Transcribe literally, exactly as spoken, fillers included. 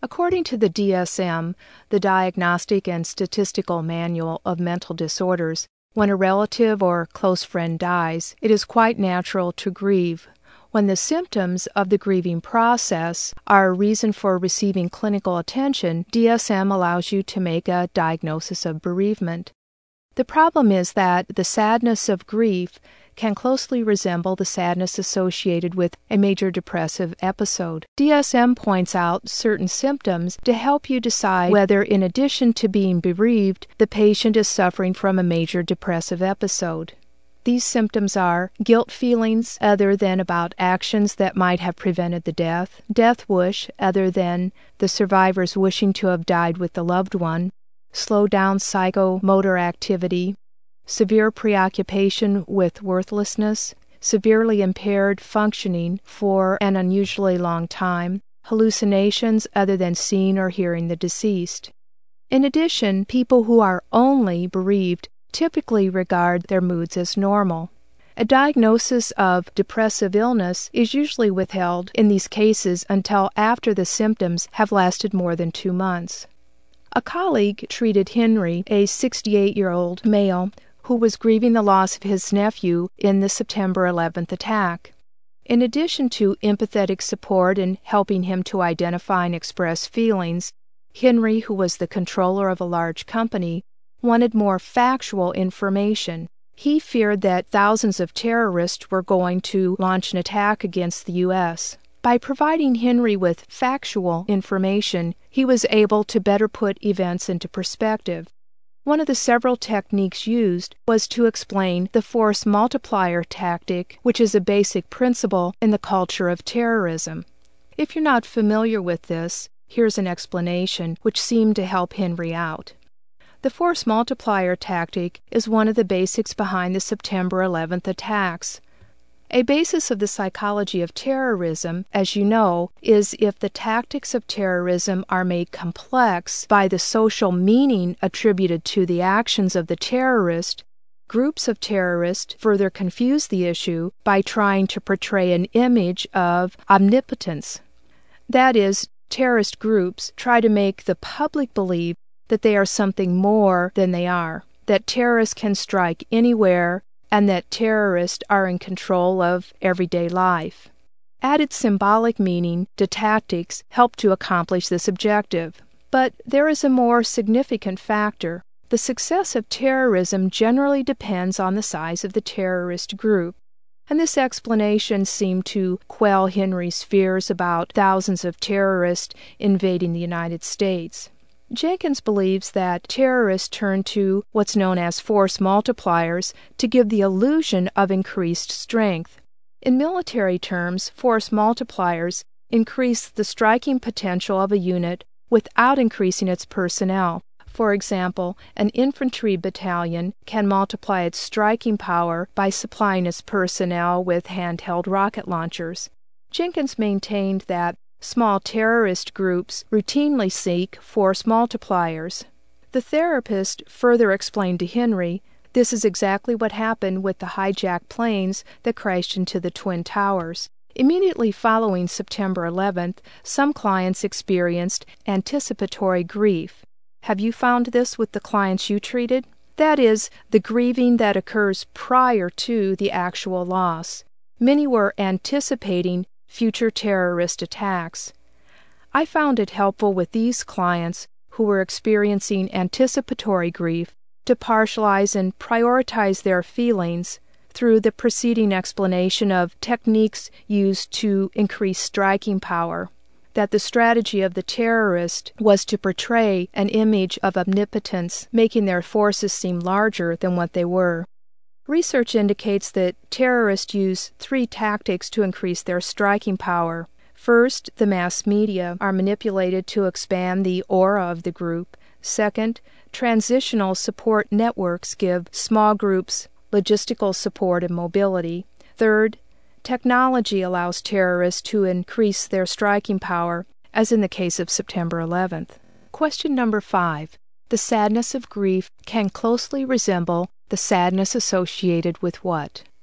According to the D S M, the Diagnostic and Statistical Manual of Mental Disorders, when a relative or close friend dies, it is quite natural to grieve. When the symptoms of the grieving process are a reason for receiving clinical attention, D S M allows you to make a diagnosis of bereavement. The problem is that the sadness of grief can closely resemble the sadness associated with a major depressive episode. D S M points out certain symptoms to help you decide whether, in addition to being bereaved, the patient is suffering from a major depressive episode. These symptoms are guilt feelings other than about actions that might have prevented the death, death wish other than the survivors wishing to have died with the loved one, slow down psychomotor activity, severe preoccupation with worthlessness, severely impaired functioning for an unusually long time, hallucinations other than seeing or hearing the deceased. In addition, people who are only bereaved typically regard their moods as normal. A diagnosis of depressive illness is usually withheld in these cases until after the symptoms have lasted more than two months. A colleague treated Henry, a sixty-eight-year-old male, who was grieving the loss of his nephew in the September eleventh attack. In addition to empathetic support and helping him to identify and express feelings, Henry, who was the controller of a large company, wanted more factual information. He feared that thousands of terrorists were going to launch an attack against the U S By providing Henry with factual information, he was able to better put events into perspective. One of the several techniques used was to explain the force multiplier tactic, which is a basic principle in the culture of terrorism. If you're not familiar with this, here's an explanation which seemed to help Henry out. The force multiplier tactic is one of the basics behind the September eleventh attacks. A basis of the psychology of terrorism, as you know, is if the tactics of terrorism are made complex by the social meaning attributed to the actions of the terrorist, groups of terrorists further confuse the issue by trying to portray an image of omnipotence. That is, terrorist groups try to make the public believe that they are something more than they are, that terrorists can strike anywhere, and that terrorists are in control of everyday life. Added symbolic meaning to tactics help to accomplish this objective. But there is a more significant factor. The success of terrorism generally depends on the size of the terrorist group, and this explanation seemed to quell Henry's fears about thousands of terrorists invading the United States. Jenkins believes that terrorists turn to what's known as force multipliers to give the illusion of increased strength. In military terms, force multipliers increase the striking potential of a unit without increasing its personnel. For example, an infantry battalion can multiply its striking power by supplying its personnel with handheld rocket launchers. Jenkins maintained that small terrorist groups routinely seek force multipliers. The therapist further explained to Henry this is exactly what happened with the hijacked planes that crashed into the Twin Towers. Immediately following September eleventh, some clients experienced anticipatory grief. Have you found this with the clients you treated? That is, the grieving that occurs prior to the actual loss. Many were anticipating future terrorist attacks. I found it helpful with these clients who were experiencing anticipatory grief to partialize and prioritize their feelings through the preceding explanation of techniques used to increase striking power, that the strategy of the terrorist was to portray an image of omnipotence, making their forces seem larger than what they were. Research indicates that terrorists use three tactics to increase their striking power. First, the mass media are manipulated to expand the aura of the group. Second, transitional support networks give small groups logistical support and mobility. Third, technology allows terrorists to increase their striking power, as in the case of September eleventh. Question number five. The sadness of grief can closely resemble the sadness associated with what?